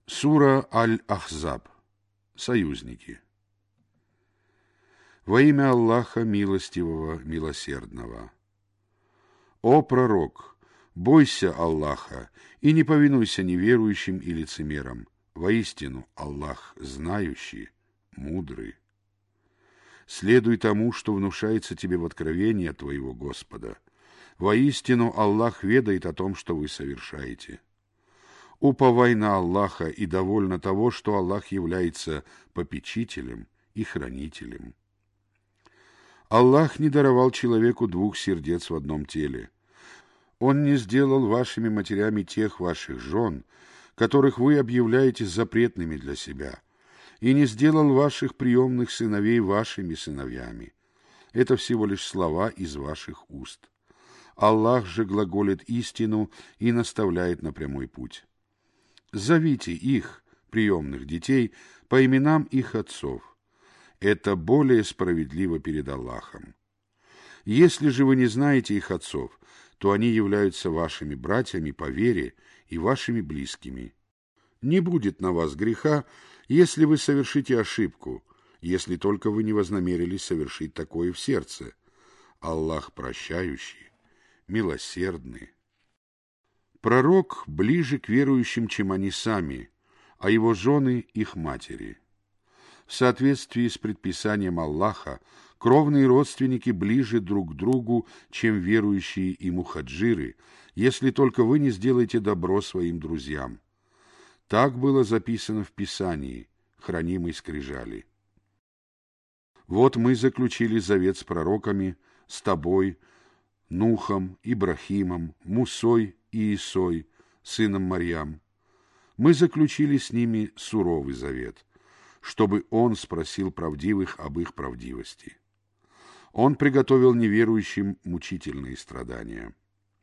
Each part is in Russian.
Сура Аль-Ахзаб. Союзники. Во имя Аллаха Милостивого, Милосердного. О пророк, бойся Аллаха и не повинуйся неверующим и лицемерам. Воистину Аллах знающий, мудрый. Следуй тому, что внушается тебе в откровении от твоего Господа. Воистину Аллах ведает о том, что вы совершаете. Уповай на Аллаха и довольно того, что Аллах является попечителем и хранителем. Аллах не даровал человеку двух сердец в одном теле. Он не сделал вашими матерями тех ваших жен, которых вы объявляете запретными для себя, и не сделал ваших приемных сыновей вашими сыновьями. Это всего лишь слова из ваших уст. Аллах же глаголит истину и наставляет на прямой путь. Зовите их, приемных детей, по именам их отцов. Это более справедливо перед Аллахом. Если же вы не знаете их отцов, то они являются вашими братьями по вере и вашими близкими. Не будет на вас греха, если вы совершите ошибку, если только вы не вознамерились совершить такое в сердце. Аллах прощающий, милосердный. Пророк ближе к верующим, чем они сами, а его жены — их матери. В соответствии с предписанием Аллаха, кровные родственники ближе друг к другу, чем верующие и мухаджиры, если только вы не сделаете добро своим друзьям. Так было записано в Писании, хранимой скрижали. Вот мы заключили завет с пророками, с тобой, Нухом, Ибрахимом, Мусой и Исой, сыном Марьям. Мы заключили с ними суровый завет, чтобы он спросил правдивых об их правдивости. Он приготовил неверующим мучительные страдания.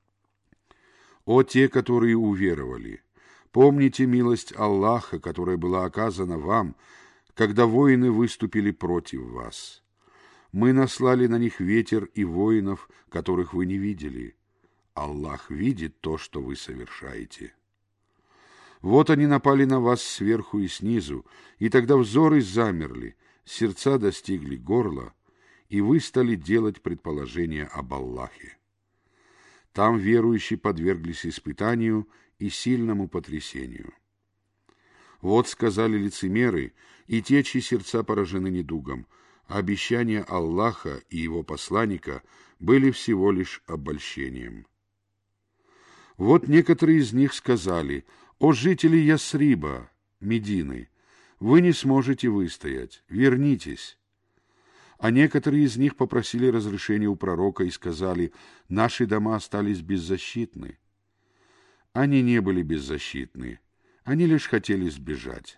О те, которые уверовали! Помните милость Аллаха, которая была оказана вам, когда воины выступили против вас. Мы наслали на них ветер и воинов, которых вы не видели. Аллах видит то, что вы совершаете. Вот они напали на вас сверху и снизу, и тогда взоры замерли, сердца достигли горла, и вы стали делать предположения об Аллахе. Там верующие подверглись испытанию и сильному потрясению. Вот сказали лицемеры, и те, чьи сердца поражены недугом, а обещания Аллаха и его посланника были всего лишь обольщением. Вот некоторые из них сказали: «О жители Ясриба, Медины, вы не сможете выстоять, вернитесь». А некоторые из них попросили разрешения у пророка и сказали: «Наши дома остались беззащитны». Они не были беззащитны, они лишь хотели сбежать.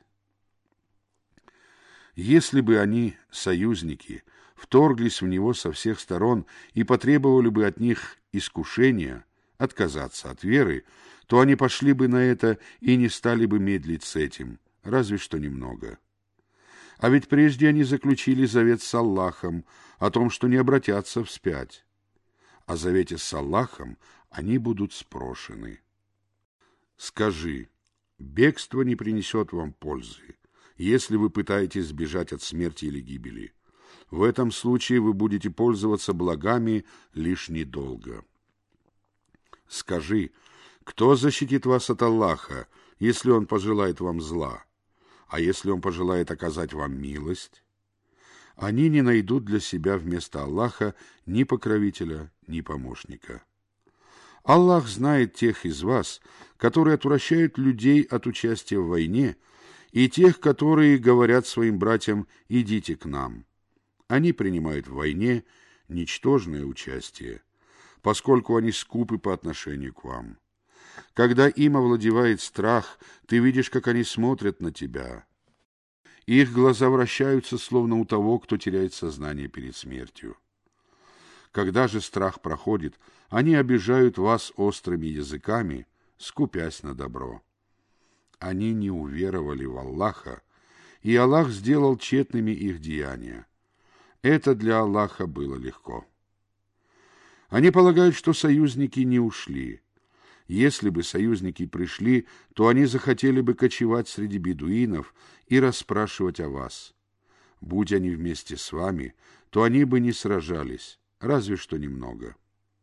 Если бы они, союзники, вторглись в него со всех сторон и потребовали бы от них искушения, отказаться от веры, то они пошли бы на это и не стали бы медлить с этим, разве что немного. А ведь прежде они заключили завет с Аллахом о том, что не обратятся вспять. О завете с Аллахом они будут спрошены. Скажи: бегство не принесет вам пользы, если вы пытаетесь сбежать от смерти или гибели. В этом случае вы будете пользоваться благами лишь недолго. Скажи: кто защитит вас от Аллаха, если Он пожелает вам зла? А если Он пожелает оказать вам милость? Они не найдут для себя вместо Аллаха ни покровителя, ни помощника. Аллах знает тех из вас, которые отвращают людей от участия в войне, и тех, которые говорят своим братьям: «Идите к нам». Они принимают в войне ничтожное участие, поскольку они скупы по отношению к вам. Когда им овладевает страх, ты видишь, как они смотрят на тебя. Их глаза вращаются, словно у того, кто теряет сознание перед смертью. Когда же страх проходит, они обижают вас острыми языками, скупясь на добро. Они не уверовали в Аллаха, и Аллах сделал тщетными их деяния. Это для Аллаха было легко. Они полагают, что союзники не ушли. Если бы союзники пришли, то они захотели бы кочевать среди бедуинов и расспрашивать о вас. Будь они вместе с вами, то они бы не сражались, разве что немного.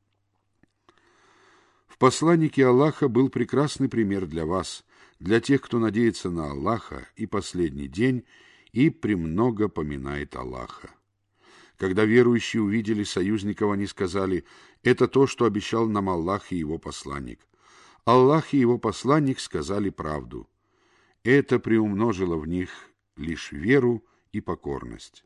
В посланнике Аллаха был прекрасный пример для вас, для тех, кто надеется на Аллаха и последний день и премного поминает Аллаха. Когда верующие увидели союзников, они сказали: «Это то, что обещал нам Аллах и его посланник». Аллах и его посланник сказали правду. Это приумножило в них лишь веру и покорность.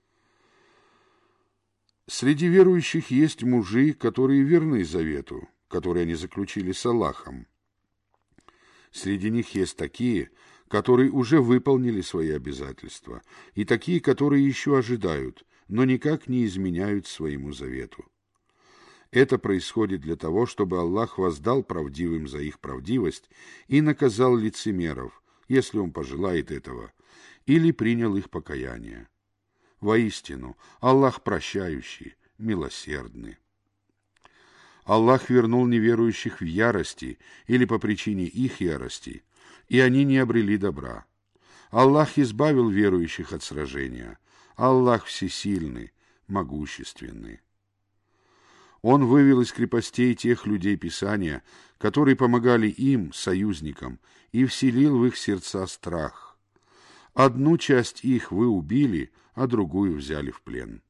Среди верующих есть мужи, которые верны завету, который они заключили с Аллахом. Среди них есть такие, которые уже выполнили свои обязательства, и такие, которые еще ожидают, но никак не изменяют своему завету. Это происходит для того, чтобы Аллах воздал правдивым за их правдивость и наказал лицемеров, если Он пожелает этого, или принял их покаяние. Воистину, Аллах прощающий, милосердный. Аллах вернул неверующих в ярости или по причине их ярости, и они не обрели добра. Аллах избавил верующих от сражения. Аллах всесильный, могущественный. Он вывел из крепостей тех людей Писания, которые помогали им, союзникам, и вселил в их сердца страх. Одну часть их вы убили, а другую взяли в плен.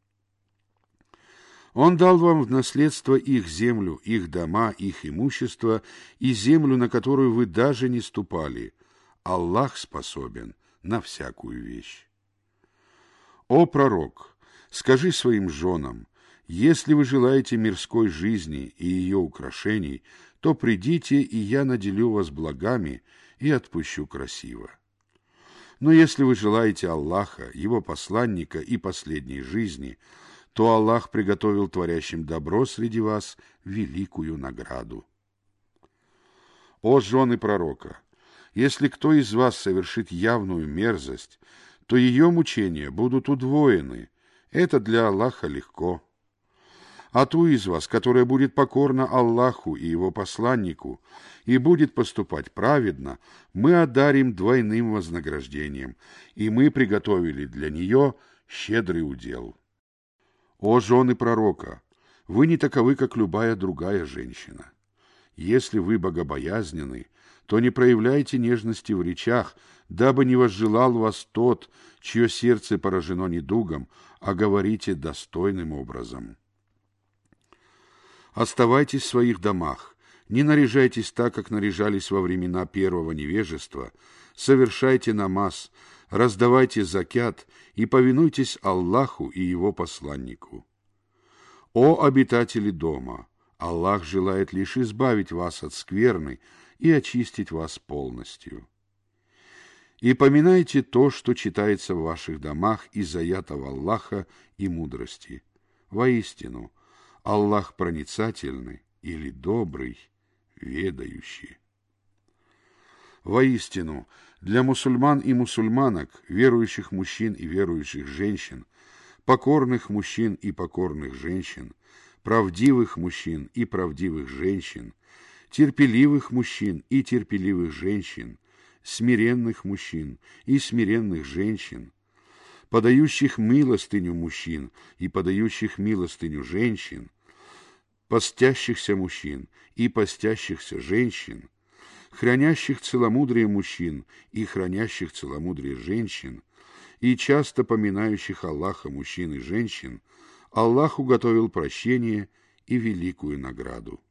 Он дал вам в наследство их землю, их дома, их имущество и землю, на которую вы даже не ступали. Аллах способен на всякую вещь. О пророк, скажи своим женам: если вы желаете мирской жизни и ее украшений, то придите, и я наделю вас благами и отпущу красиво. Но если вы желаете Аллаха, его посланника и последней жизни, то Аллах приготовил творящим добро среди вас великую награду. О жены пророка! Если кто из вас совершит явную мерзость, то ее мучения будут удвоены. Это для Аллаха легко. А ту из вас, которая будет покорна Аллаху и его посланнику и будет поступать праведно, мы одарим двойным вознаграждением, и мы приготовили для нее щедрый удел. О жены пророка! Вы не таковы, как любая другая женщина. Если вы богобоязненны, то не проявляйте нежности в речах, дабы не возжелал вас тот, чье сердце поражено недугом, а говорите достойным образом. Оставайтесь в своих домах, не наряжайтесь так, как наряжались во времена первого невежества, совершайте намаз, раздавайте закят и повинуйтесь Аллаху и его посланнику. О обитатели дома! Аллах желает лишь избавить вас от скверны и очистить вас полностью. И поминайте то, что читается в ваших домах из аятов Аллаха и мудрости. Воистину, Аллах проницательный или добрый, ведающий. Воистину, для мусульман и мусульманок, верующих мужчин и верующих женщин, покорных мужчин и покорных женщин, правдивых мужчин и правдивых женщин, терпеливых мужчин и терпеливых женщин, смиренных мужчин и смиренных женщин, подающих милостыню мужчин и подающих милостыню женщин, постящихся мужчин и постящихся женщин, хранящих целомудрие мужчин и хранящих целомудрие женщин, и часто поминающих Аллаха мужчин и женщин, Аллах уготовил прощение и великую награду.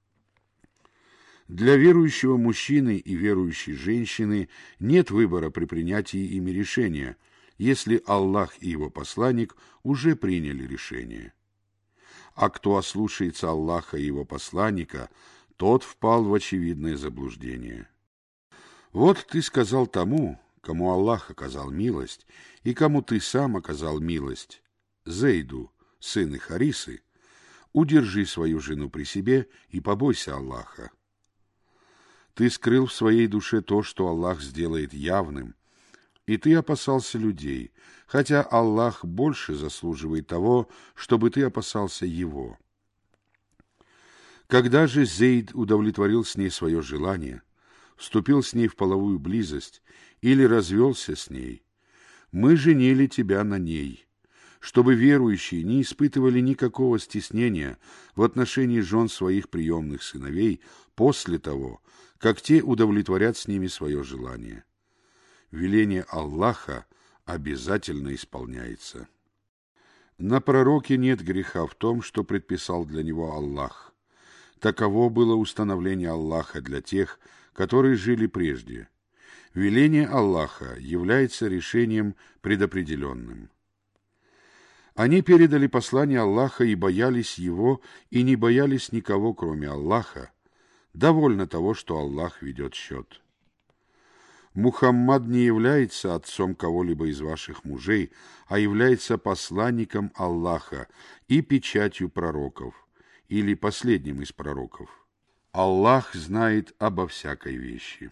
Для верующего мужчины и верующей женщины нет выбора при принятии ими решения, если Аллах и его посланник уже приняли решение. А кто ослушается Аллаха и его посланника, тот впал в очевидное заблуждение. Вот ты сказал тому, кому Аллах оказал милость, и кому ты сам оказал милость, Зейду, сыну Харисы: удержи свою жену при себе и побойся Аллаха. Ты скрыл в своей душе то, что Аллах сделает явным, и ты опасался людей, хотя Аллах больше заслуживает того, чтобы ты опасался Его. Когда же Зейд удовлетворил с ней свое желание, вступил с ней в половую близость или развелся с ней, мы женили тебя на ней, чтобы верующие не испытывали никакого стеснения в отношении жен своих приемных сыновей после того, как те удовлетворят с ними свое желание. Веление Аллаха обязательно исполняется. На пророке нет греха в том, что предписал для него Аллах. Таково было установление Аллаха для тех, которые жили прежде. Веление Аллаха является решением предопределенным. Они передали послание Аллаха и боялись его, и не боялись никого, кроме Аллаха. Довольно того, что Аллах ведет счет. Мухаммад не является отцом кого-либо из ваших мужей, а является посланником Аллаха и печатью пророков, или последним из пророков. Аллах знает обо всякой вещи.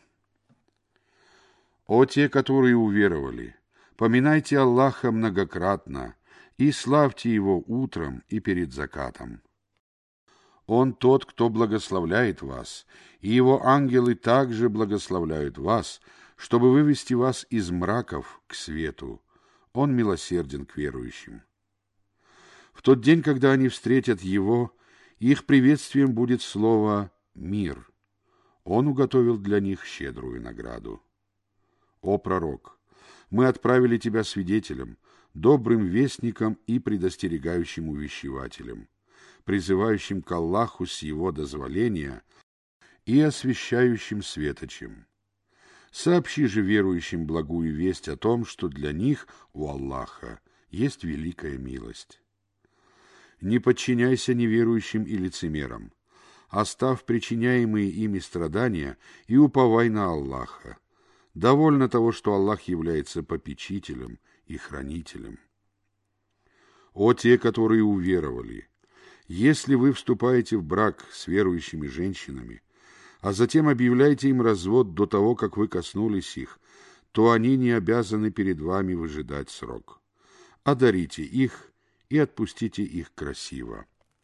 О те, которые уверовали, поминайте Аллаха многократно и славьте Его утром и перед закатом. Он тот, кто благословляет вас, и Его ангелы также благословляют вас, чтобы вывести вас из мраков к свету. Он милосерден к верующим. В тот день, когда они встретят Его, их приветствием будет слово «мир». Он уготовил для них щедрую награду. О пророк! Мы отправили тебя свидетелем, добрым вестником и предостерегающим увещевателем, призывающим к Аллаху с Его дозволения и освящающим светочем. Сообщи же верующим благую весть о том, что для них у Аллаха есть великая милость. Не подчиняйся неверующим и лицемерам, оставь причиняемые ими страдания и уповай на Аллаха. Довольно того, что Аллах является попечителем и хранителем. О те, которые уверовали! Если вы вступаете в брак с верующими женщинами, а затем объявляете им развод до того, как вы коснулись их, то они не обязаны перед вами выжидать срок. Одарите их и отпустите их красиво.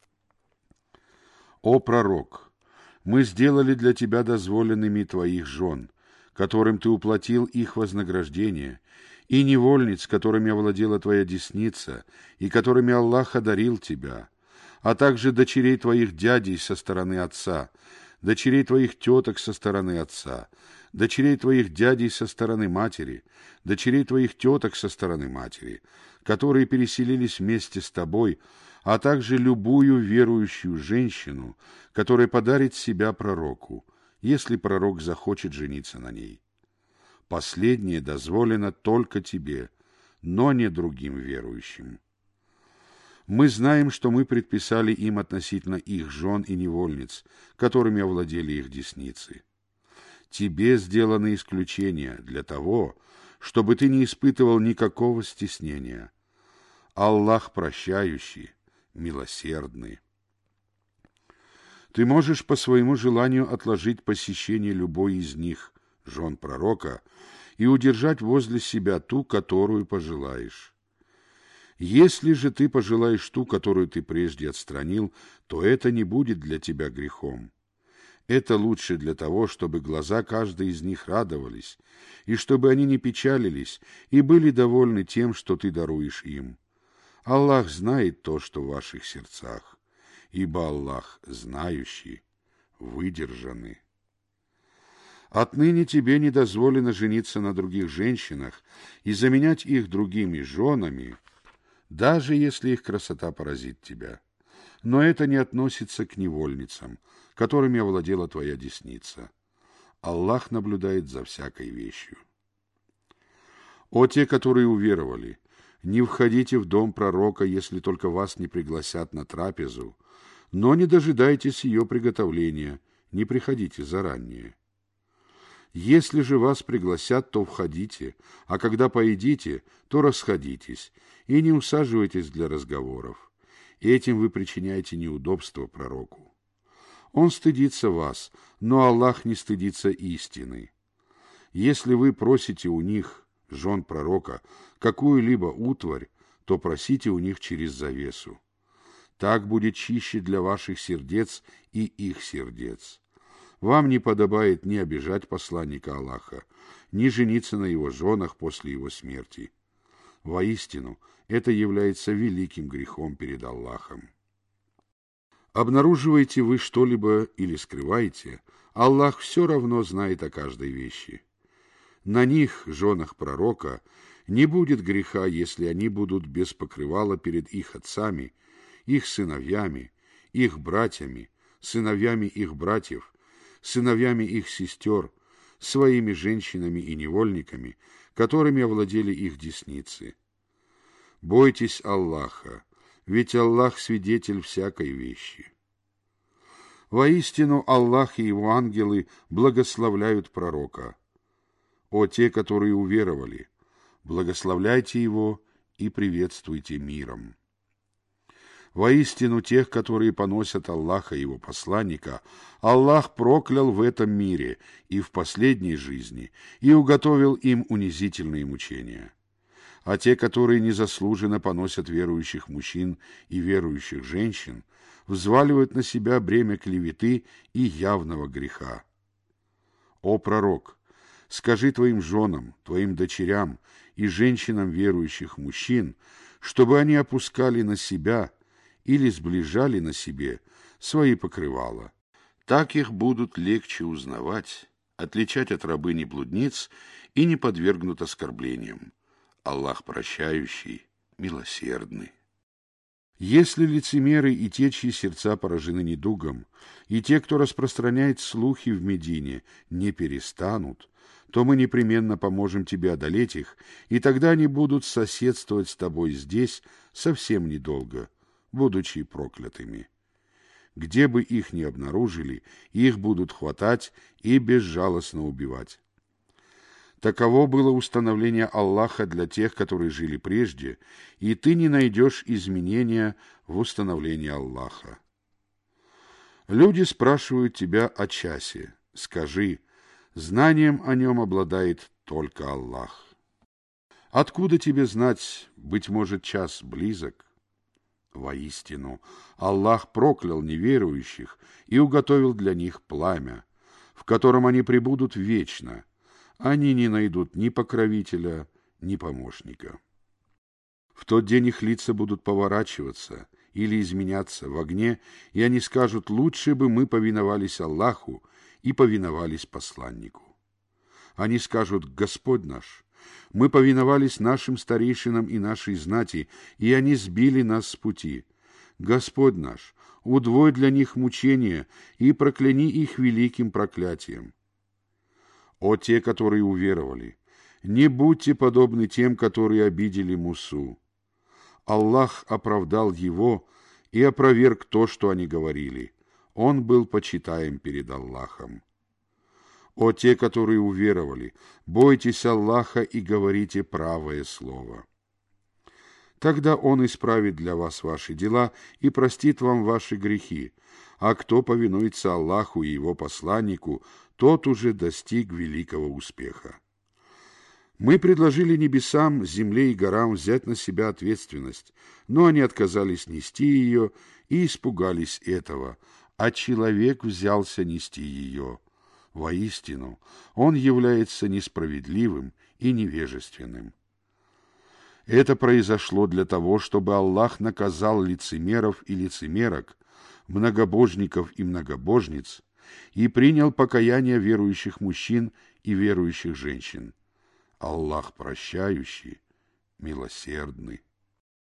О пророк! Мы сделали для тебя дозволенными твоих жен, которым ты уплатил их вознаграждение, и невольниц, которыми овладела твоя десница, и которыми Аллах одарил тебя, а также дочерей твоих дядей со стороны отца, дочерей твоих теток со стороны отца, дочерей твоих дядей со стороны матери, дочерей твоих теток со стороны матери, которые переселились вместе с тобой, а также любую верующую женщину, которая подарит себя пророку, если пророк захочет жениться на ней. Последнее дозволено только тебе, но не другим верующим. Мы знаем, что мы предписали им относительно их жен и невольниц, которыми овладели их десницы. Тебе сделаны исключения для того, чтобы ты не испытывал никакого стеснения. Аллах прощающий, милосердный. Ты можешь по своему желанию отложить посещение любой из них, жен пророка, и удержать возле себя ту, которую пожелаешь. Если же ты пожелаешь ту, которую ты прежде отстранил, то это не будет для тебя грехом. Это лучше для того, чтобы глаза каждой из них радовались, и чтобы они не печалились и были довольны тем, что ты даруешь им. Аллах знает то, что в ваших сердцах, ибо Аллах знающий, выдержанный. Отныне тебе не дозволено жениться на других женщинах и заменять их другими женами, даже если их красота поразит тебя. Но это не относится к невольницам, которыми овладела твоя десница. Аллах наблюдает за всякой вещью. О те, которые уверовали! Не входите в дом пророка, если только вас не пригласят на трапезу, но не дожидайтесь ее приготовления, не приходите заранее. Если же вас пригласят, то входите, а когда поедите, то расходитесь, и не усаживайтесь для разговоров. Этим вы причиняете неудобство пророку. Он стыдится вас, но Аллах не стыдится истины. Если вы просите у них, жен пророка, какую-либо утварь, то просите у них через завесу. Так будет чище для ваших сердец и их сердец. Вам не подобает ни обижать посланника Аллаха, ни жениться на его женах после его смерти. Воистину, это является великим грехом перед Аллахом. Обнаруживаете вы что-либо или скрываете, Аллах все равно знает о каждой вещи. На них, женах пророка, не будет греха, если они будут без покрывала перед их отцами, их сыновьями, их братьями, сыновьями их братьев, сыновьями их сестер, своими женщинами и невольниками, которыми овладели их десницы. Бойтесь Аллаха, ведь Аллах свидетель всякой вещи. Воистину Аллах и его ангелы благословляют пророка. О те, которые уверовали, благословляйте его и приветствуйте миром. Воистину тех, которые поносят Аллаха и его посланника, Аллах проклял в этом мире и в последней жизни и уготовил им унизительные мучения. А те, которые незаслуженно поносят верующих мужчин и верующих женщин, взваливают на себя бремя клеветы и явного греха. О пророк, скажи твоим женам, твоим дочерям и женщинам верующих мужчин, чтобы они опускали на себя или сближали на себе свои покрывала. Так их будут легче узнавать, отличать от рабыни-блудниц и не подвергнут оскорблениям. Аллах прощающий, милосердный. Если лицемеры и те, чьи сердца поражены недугом, и те, кто распространяет слухи в Медине, не перестанут, то мы непременно поможем тебе одолеть их, и тогда они будут соседствовать с тобой здесь совсем недолго, будучи проклятыми. Где бы их ни обнаружили, их будут хватать и безжалостно убивать. Таково было установление Аллаха для тех, которые жили прежде, и ты не найдешь изменения в установлении Аллаха. Люди спрашивают тебя о часе. Скажи, знанием о нем обладает только Аллах. Откуда тебе знать, быть может, час близок? Воистину, Аллах проклял неверующих и уготовил для них пламя, в котором они пребудут вечно. Они не найдут ни покровителя, ни помощника. В тот день их лица будут поворачиваться или изменяться в огне, и они скажут: лучше бы мы повиновались Аллаху и повиновались посланнику. Они скажут: Господь наш, мы повиновались нашим старейшинам и нашей знати, и они сбили нас с пути. Господь наш, удвой для них мучения и прокляни их великим проклятием. О те, которые уверовали, не будьте подобны тем, которые обидели Мусу. Аллах оправдал его и опроверг то, что они говорили. Он был почитаем перед Аллахом. О те, которые уверовали, бойтесь Аллаха и говорите правое слово. Тогда Он исправит для вас ваши дела и простит вам ваши грехи, а кто повинуется Аллаху и Его посланнику, тот уже достиг великого успеха. Мы предложили небесам, земле и горам взять на себя ответственность, но они отказались нести ее и испугались этого, а человек взялся нести ее. Воистину, он является несправедливым и невежественным. Это произошло для того, чтобы Аллах наказал лицемеров и лицемерок, многобожников и многобожниц, и принял покаяние верующих мужчин и верующих женщин. Аллах прощающий, милосердный.